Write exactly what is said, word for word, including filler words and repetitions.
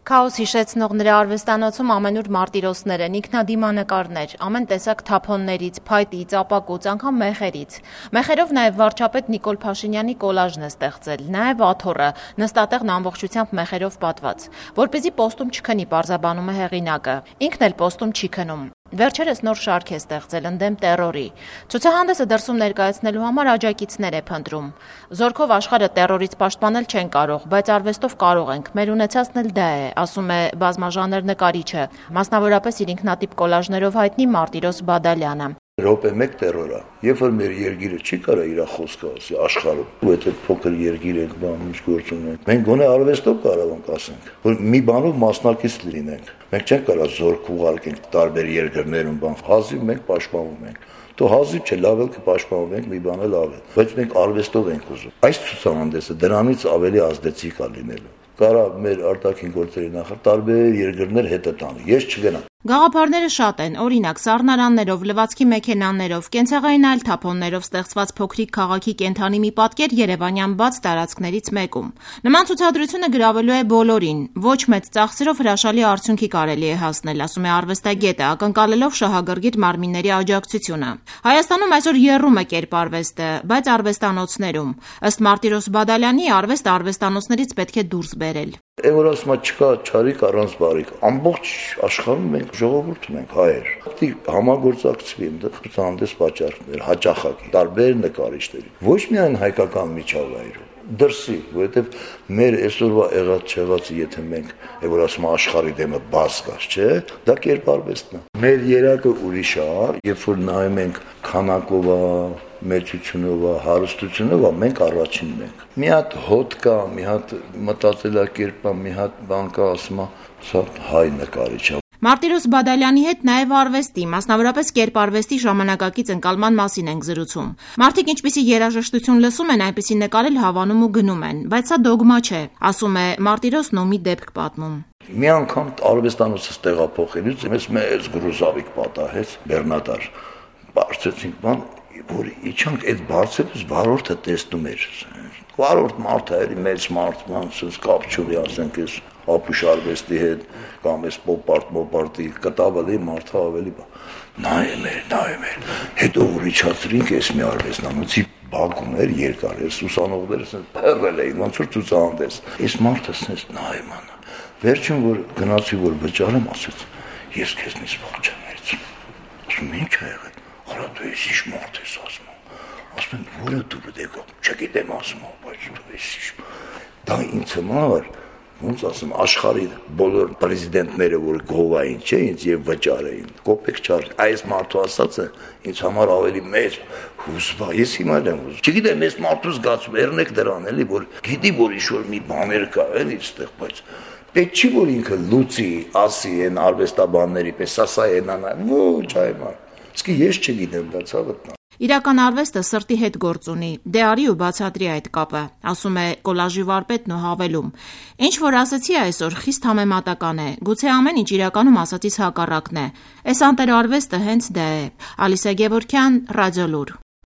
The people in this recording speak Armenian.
Քաոս հիշեցնող նրա արվեստանոցում ամենուր մարտիրոսներ են, ինքնադիմանկարներ, ամեն տեսակ թափոններից, փայտից, ապակուց, անգամ մեխերից։ Մեխերով նաև վարչապետ Նիկոլ Փաշինյանի կոլաժն է ստեղծել, նաև աթոռը, նստատեղն ամբողջությամբ մեխերով պատված, որպեսզի պոստում չքնի, պարզաբանում է հեղինակը։ Ինքն էլ պոստում չի քնում։ Վերջերս նոր շարք է ստեղծել ընդդեմ տերորի։ Ցուցահանդեսը դրսում ներկայացնելու համար աջակիցներ է փնտրում։ Զորքով աշխարհը տերորից պաշտպանել չեն կարող, բայց արվեստով կարող ենք։ Մեր ունեցածն էլ դա է, ասում է բազմաժանր նկարիչը, մասնավորապես իր ինքնատիպ կոլաժներով հայտնի Մարտիրոս Բադալյանը։ Րոպե մեկ տերորա, երբ որ մեր երկիրը չի կարա իր խոսքը ասի աշխարհում, ու այդ փոքր երկիր ենք, բան ինչ գործ ունենք։ Մենք գոնե արվեստով կարող ենք ասենք, որ մի բանով մասնակից լինենք։ Մենք չենք կարա զորք ուղարկենք տարբեր երկրներում, բան հազիվ մենք պաշտպանվում ենք։ Դու հազիվ չէ, լավ էլ կպաշտպանվում ենք, մի բան էլ լավ է, բայց մենք արվեստով ենք ուզում։ Այս ցուցահանդեսը դրանից ավելի ազդեցիկ է լինելու։ Կարա մեր արտաքին գործերի նախարար տարբեր երկրներ հետը տանի։ Ես չգնամ։ Գաղափարները շատ են, օրինակ սառնարաններով, լվացքի մեքենաներով, կենցաղային այլ թափոններով ստեղծված փոքրիկ քաղաքի կենդանի մի պատկեր երևանյան բաց տարածքներից մեկում։ Նման ցուցադրությունը գրավելու է բոլորին, ոչ մեծ ծախսերով հրաշալի արդյունքի կարելի է հասնել, ասում է արվեստագետը, ակնկալելով շահագրգիռ մարմինների աջակցությունը։ Հայաստանում այսօր եռում է կերպարվեստը, բայց արվեստանոցներում։ Ըստ Մարտիրոս Բադալյանի, արվեստը արվեստանոցներից պետք է դուրս բերել։ Այն որ ասում չկա չարիք առանց բարիք, ամբողջ աշխարհում մենք ժողովուրդում ենք հայեր։ Պետք է համագործակցվի այնտեղ ցուցահանդես պատճառներ, հաճախակի, տարբեր նկարիչների։ Ոչ միայն հայկական միջավայրում, դրսի, որովհետև մեր այսօրվա եղած չեղածը, եթե մենք այն որ ասում աշխարհի դեմը բաց կար, չէ, դա կերպարվեստն է։ Մեր երակը ուրիշ է, երբ որ նայում ենք քանակով, մեծությունով, հարստությունով, մենք առաջինն ենք։ Մի հատ հոտ կա, մի հատ մտածելակերպ կա, մի հատ բան կա, ասում է, սա հայ նկարիչ է։ Մարտիրոս Բադալյանի հետ նաև արվեստի, մասնավորապես կերպարվեստի ժամանակակից ընկալման մասին ենք զրուցում։ Մարդիկ ինչպիսի երաժշտություն լսում են, այնպիսի նկարել հավանում ու գնում են, բայց սա դոգմա չէ, ասում է Մարտիրոսն ու մի դեպք պատմում։ Մի անգամ արվեստանոցից տեղափոխելուց մեզ մեծ գրուզավիկ պատահեց բեռնատար։ Բարձեցինք բան, որ իջանք այդ բարձրից վարորդը տեսնում էր։ Վարորդ մարդը էր, մեծ մարդ, ոնց կապ չունի, ասենք, էս ապուշ արվեստի հետ կամ էս պոպարտ մոպարտի կտավելի մարդը ավելի բա։ Նայում էր, նայում էր։ Հետո ուրիչացրինք էս մի արվեստանոցի բակում էր երկար, էս ուսանողները ասեն փռել էին, ոնց որ ցուցահանդես։ Էս մարդը ասես նայում անա։ Վերջին որ գնացի որ վճարեմ, ասեց ես քեզնից ողջ եմ վերցնում։ Ասում ինչ ա եղել։ Արա դու էս ինչ մարդ ես ասում։ Ասում են որը դու դեկո, չգիտեմ ասում, բայց դու էս ինչ։ Դա ինձ համար ոնց ասում աշխարհի բոլոր պրեզիդենտները որ գովային, չէ, ինձ եւ վճարեին, կոպեկ չար։ Այս մարդու ասածը ինձ համար ավելի մեծ հուսվա։ Ես հիմա եմ ուզում։ Չգիտեմ, ես մարդուս զգացում երնեք դրան էլի, որ գիտի որ ինչ-որ մի բաներ կա, էլի այստեղ, բայց պետք չի որ ինքը լուծի, ասի այն արվեստաբանների պես, ասա այնանա, ոչ այմա։ Իսկ ես չգիտեմ դա ցավն է։ Իրական արվեստը սրտի հետ գործ ունի, դե արի ու բացատրի այդ կապը, ասում է կոլաժի վարպետն ու հավելում։ Ինչ որ ասացի այսօր խիստ համեմատական է, գուցե ամեն ինչ իրականում ասածից հակառակն է։ Էս անտերարվեստը հենց դա է։ Ալիսա Գևորգյան, Ռադիոլուր։